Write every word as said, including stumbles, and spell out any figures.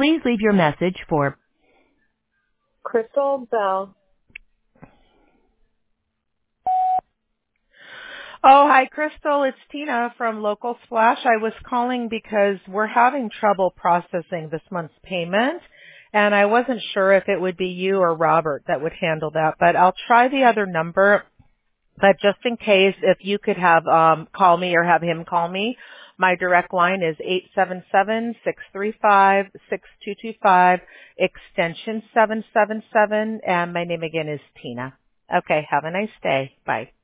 Please leave your message for Crystal Bell. Oh, hi, Crystal. It's Tina from Local Splash. I was calling because we're having trouble processing this month's payment, and I wasn't sure if it would be you or Robert that would handle that, but I'll try the other number. But just in case, if you could have um call me or have him call me, my direct line is eight seven seven, six three five, six two two five, extension seven seven seven, and my name again is Tina. Okay, have a nice day. Bye.